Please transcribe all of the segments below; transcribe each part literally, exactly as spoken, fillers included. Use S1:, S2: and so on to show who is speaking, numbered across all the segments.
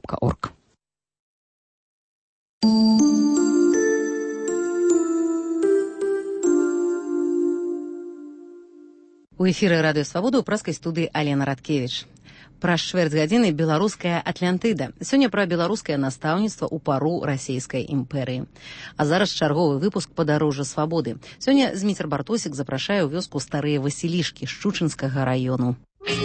S1: крапка орг. У эфіры радыё Свабода ў праскай студыі Алена Радкевіч. Праз чвэрць гадзіны беларуская Атлантыда. Сёння пра беларускае настаўніцтва ў пару расійскай імперыі. А зараз чарговы выпуск падарожжа свабоды. Сёння Зміцер Бартосік запрашае ў вёску Старыя Васілішкі Шчучынскага раёну.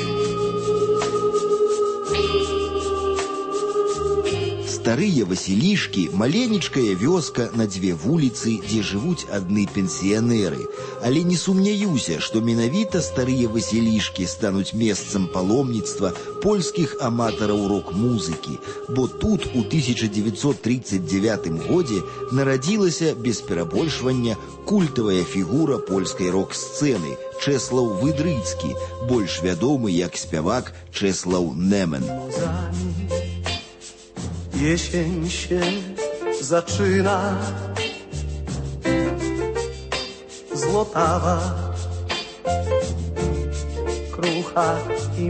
S2: Старыя Васілішкі – маленечкая вёска на дзве вуліцы, дзе жывуць адны пенсіянеры. Але не сумняюся, што менавіта Старыя Васілішкі стануць месцам паломніцтва польскіх аматараў рок-музыкі, бо тут у тысяча дзевяцьсот тридцать девятым годзе нарадзілася, без перабольшвання, культавая фігура польскай рок-сцэны Чэслаў Выдрыцкі, больш вядомы як спявак Чэслаў Немен.
S3: Jesień się zaczyna, złotawa, krucha i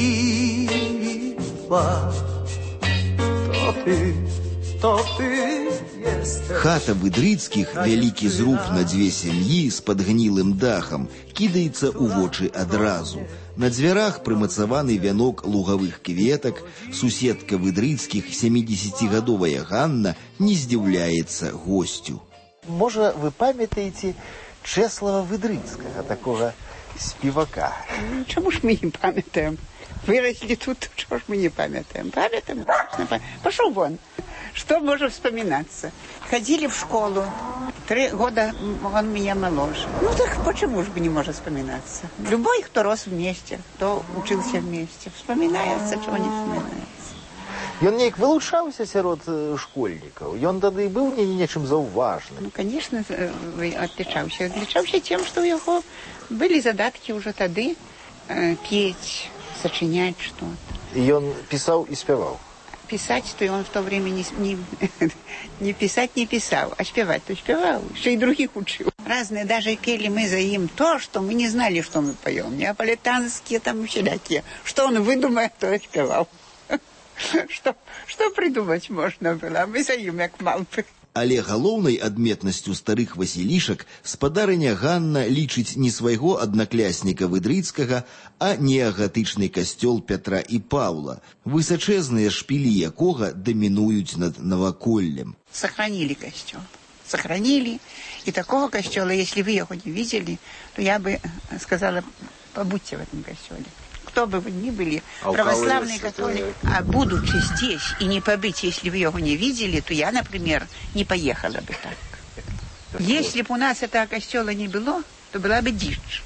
S3: miła. To ty, to ty jesteś.
S2: Хата Выдрыцкіх, вялікі зруб на дзве сям'і з падгнілым дахам, кідаецца ў вочы адразу. На дзвярах прымацаваны вянок лугавых кветак, суседка Выдрыцкіх, сямідзесяцігадовая Ганна, не здзіўляецца госцю.
S4: Можа, вы памятаеце Чэслава Выдрыцкага, такога спевака?
S5: Чаму ж мы не памятаем? Выросли тут, чего ж мы не памятаем? Памятаем? Пошел вон. Что может вспоминаться? Ходили в школу. Три года он меня моложе. Ну так почему же бы не может вспоминаться? Любой, кто рос вместе, кто учился вместе, вспоминается, чего не вспоминается.
S4: Ён неяк вылучаўся сярод школьнікаў. Ён тады быў не нечым заўважным.
S5: Ну, конечно, отличался. Отличался тем, что у него были задатки уже тады э, петь, сочинять что-то.
S4: И он писал и спевал?
S5: Писать-то он в то время не, не, не писать не писал, а спевать-то спевал. Еще и других учил. Разные, даже пели мы за им то, что мы не знали, что мы поем. Неаполитанские там всякие. Что он выдумает, то и спевал. Что, что придумать можно было? Мы за им, как малпы.
S2: Але галоўнай адметнасцю старых Васілішак спадарыня Ганна лічыць не свайго аднаклясніка Выдрыцкага, а неагатычны касцёл Пятра і Паўла, высачэзныя шпілі якога дамінуюць над наваколлем.
S5: Сохранили костел. Сохранили. И такого костела, если вы его не видели, то я бы сказала, побудьте в этом костеле. Кто бы вы ни были, а православный католик, а будучи здесь и не побыть, если вы его не видели, то я, например, не поехала бы так. Если бы у нас этого костела не было, то была бы дичь.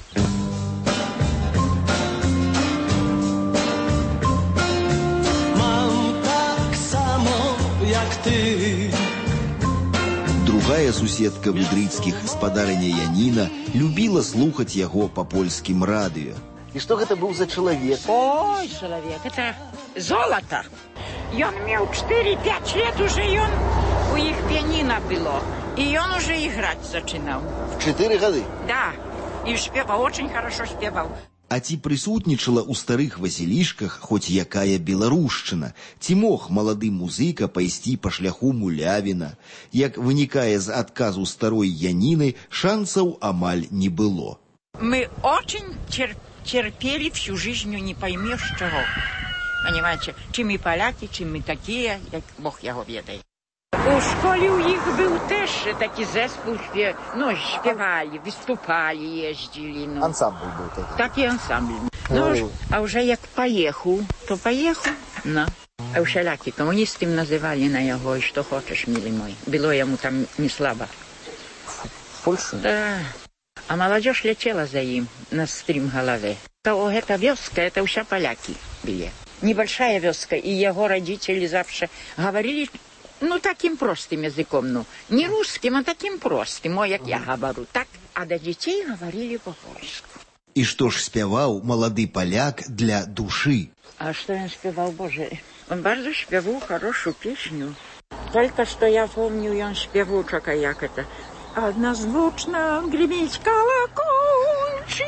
S3: Mam tak samo jak ty.
S2: Другая суседка Выдрыцкіх, спадарыня Яніна, любіла слухаць яго па польскім радыё.
S4: И что это был за человек?
S6: Ой, человек, это золото. И он имел четыре-пять лет уже, и он у их пианино было. И он уже играть начинал.
S4: В четыре года?
S6: Да, и спевал, очень хорошо спевал.
S2: А ці прысутнічала ў старых Васілішках хоць якая беларушчына? Ці мог малады музыка пайсці па шляху Мулявіна? Як вынікае з адказу старой Яніны, шансаў амаль не было.
S6: Мы очень терпели. Терпели всю жизнь, не поймешь чего. Понимаете, чем мы поляки, чем мы такие, як Бог его ведает. У школе у них был теж такий зespół, ну, śpiewali, wystупали, ездили. Ну.
S4: Ансамбль был такий.
S6: Так и ансамбль. Ну, а уже як поехал, то поехал, no. А всяляки коммунисты называли на его, и что хочешь, милый мой. Было ему там не слабо.
S4: В Польше?
S6: Да. А молодежь летела за им на стрим-голове. То эта вёска, это все поляки были. Небольшая вёска, и его родители завше говорили, ну, таким простым языком, ну, не русским, а таким простым, ой, як я говорю, так. А до детей говорили по-польски.
S2: И что ж спевал молодый поляк для души?
S6: А что он спевал, боже, он bardzo śpiewał хорошую песню. Только что я помню, он спевал, как это... Однозвучно гремить колокольчики,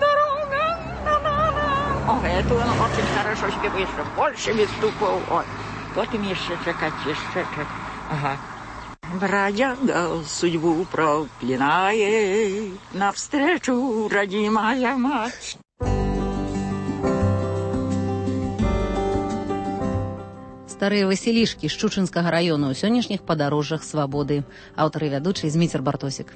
S6: дорога, на-на-на. О, это он очень хорошо спевает, что больше выступал. Ой. Потім ще чекати, ще чекати. Ага. Бродяга судьбу проклинает, навстречу родимая мать.
S1: Старыя васілішкі з Шчучынскага раёну ў сённяшніх падарожжах свабоды. Аўтар і вядучы Зміцер Бартосік.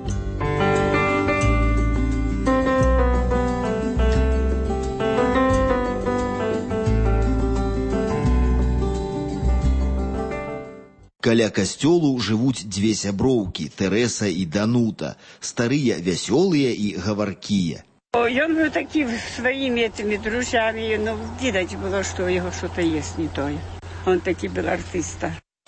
S2: Каля касцёлу жывуць дзве сяброўкі, Тэрэса і Данута, старыя вясёлыя і гаваркія.
S7: Ён быў такі сваімі этими друзьямі, ну, відаць было, што у яго што-то есть не тое. Он такі был артиста.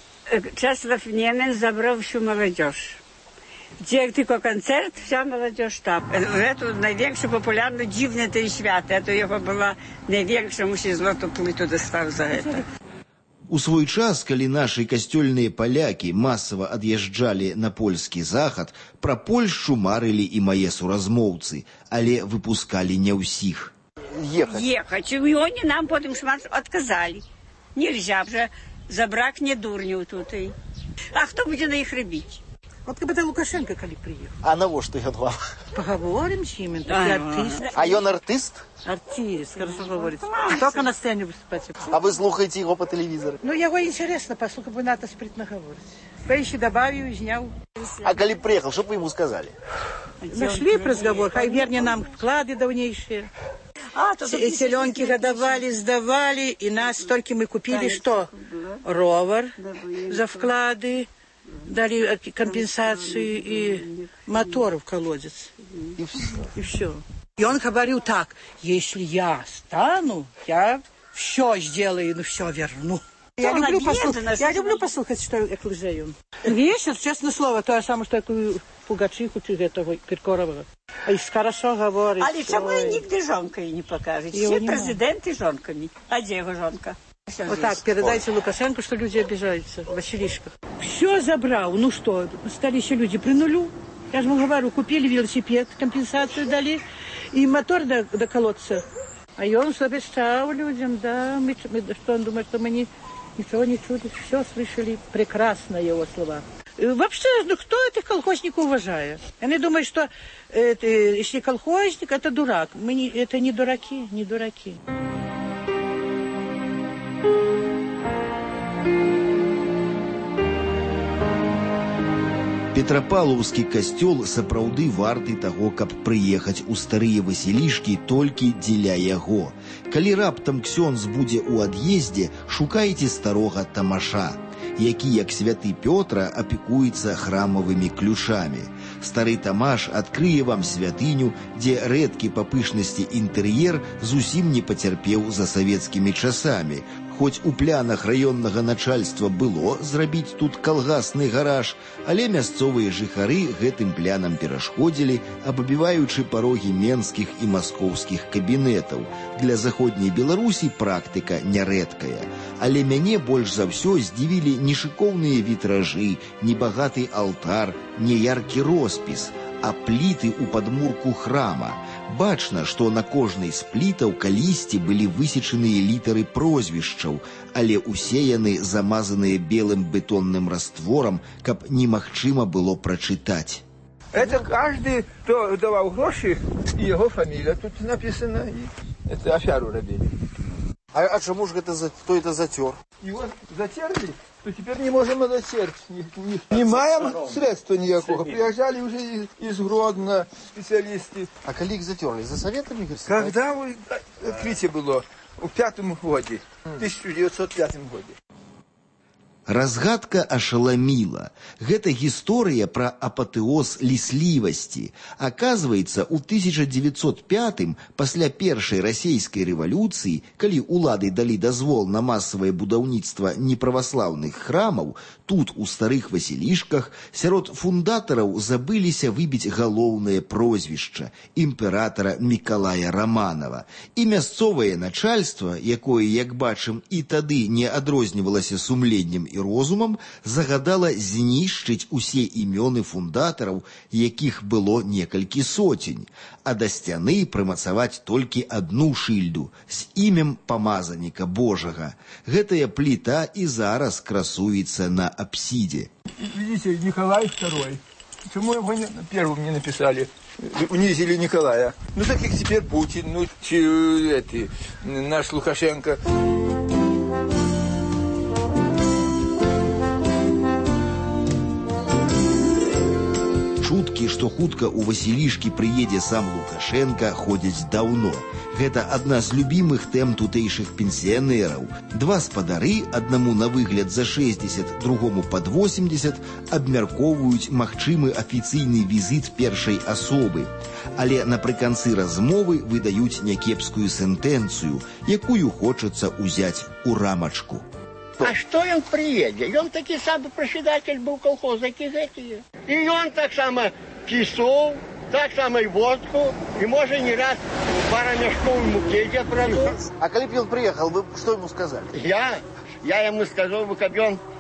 S7: Чеслав Немец забрал всю молодежь. Где только концерт, вся молодежь там. Эту найвwiększą популярну дзіўне той свят. Это его была найвwiększа, мусі злоту плиту достав за это.
S2: У свой час, калі нашы касцёльныя палякі масава ад'язджалі на польскі захад, пра Польшчу марылі і мае суразмоўцы, але выпускалі не ўсіх.
S7: Ехать. Ехать. И они нам потом шмат отказали. Нельзя же, забракне дурню тут. А кто будет на их рыбить?
S8: Вот как бы это Лукашенко, коли приехал.
S4: А на во что ён вам?
S8: Поговорим с ним, он такой артист.
S4: А ён артист?
S8: Артист, хорошо говорит. Только на сцене выступать.
S4: А вы слухаете его по телевизору?
S8: Ну, его интересно послухать, бы надо спритно говорить. Поищи добавил, изнял.
S4: А коли приехал, что бы ему сказали?
S8: Нашли разговор, хай верни нам вклады давнейшие. А, селенки годовали, сдавали, и нас только мы купили что? Ровер за вклады, дали компенсацию и мотор в колодец.
S4: И все.
S8: И все. И он говорил так: если я стану, я все сделаю, ну все верну. Я люблю, послух... я люблю послухать, что я клыжею. Вечер, честное слово, то же самое, что я Пугачиху, этого Киркорова. А и хорошо говорит.
S7: Але чому і нігде жонкою не покажуть? Всі президенти жонками. А де його жонка?
S8: Вот так, передайте Лукашенко, что люди обижаются в Василишках. Все забрал. Ну что, стали еще люди при нулю. Я же вам говорю, купили велосипед, компенсацию дали, и мотор до, до колодца. А он обещал людям, да, мы, мы, что он думает, что мы не, ничего не чудим, все слышали, прекрасно его слова. И вообще, ну кто этих колхозников уважает? Они думают, что это, если колхозник, это дурак. Мы не, это не дураки, не дураки.
S2: Петрапаўлаўскі касцёл сапраўды варты таго, каб прыехаць у старыя васілішкі толькі дзеля яго. Калі раптам ксёндз будзе ў ад'ездзе, шукайце старога Тамаша, які, як святы Пётра, апекуецца храмавымі ключамі. Стары Тамаш адкрые вам святыню, дзе рэдкі па пышнасці інтэр'ер зусім не пацярпеў за савецкімі часамі. Хоць у планах раённага начальства было зрабіць тут калгасны гараж, але мясцовыя жыхары гэтым планам перашкодзілі, абабіваючы парогі менскіх і маскоўскіх кабінетаў. Для заходняй Беларусі практыка нярэдкая. Але мяне больш за ўсё здзівілі нешыкоўныя вітражы, небагаты алтар, неяркі роспіс, а пліты ў падмурку храма. Бачна, што на кожнай з плітаў калісьці былі высечаныя літары прозвішчаў, але усе яны замазаныя белым бетонным растворам, каб немагчыма было прачытаць.
S9: Это каждый, кто давал гроши, и его фамилия тут написана, и это аферу робили.
S4: А, а чему же это за, кто это затер?
S9: Его затерли, то теперь не можем затереть. Не, не, не маем средства никакого. Приезжали уже из, из Гродно специалисты.
S4: А коли их затерли? За советами?
S9: Когда вы, открытие было? В пятом году, в тысяча девятьсот пятом году.
S2: Разгадка ашаламіла. Гэта гісторыя пра апатэоз ліслівасці. Аказваецца, у тысяча девятьсот пятым, пасля першай расійскай рэвалюцыі, калі ўлады далі дазвол на масавае будаўніцтва неправаслаўных храмаў, тут, у старых васілішках, сярод фундатараў забыліся выбіць галоўнае прозвішча імператара Мікалая Раманава. І мясцовае начальства, якое, як бачым, і тады не адрознівалася сумленнем і розумам, загадала знішчыць усе імёны фундатараў, якіх было некалькі соцень, а да сцяны прымацаваць толькі адну шыльду з імем памазаніка Божага. Гэтая пліта і зараз красуецца на апсідзе.
S9: Видите, Николай второй. Почему его не, первым не написали? Унизили Николая. Ну, так как теперь Путин, ну, чи, эти, наш Лукашенко.
S2: Чуткі, што хутка ў Васілішкі прыедзе сам Лукашенка, ходзяць даўно. Гэта адна з любімых тэм тутэйшых пенсіянераў. Два спадары, аднаму на выгляд за шэсцьдзесят, другому пад восемьдесят, абмяркоўваюць магчымы афіцыйны візіт першай асобы. Але напрыканцы размовы выдаюць някепскую сентэнцыю, якую хочацца ўзяць у рамачку.
S10: А что он приедет? Он таки самый председатель был колхоза Кизеки. И он так само кисол, так само и водку, и может не раз пара мешков муки я провел.
S4: А когда он приехал, вы что ему сказали?
S10: Я? Я ему сказал, чтобы он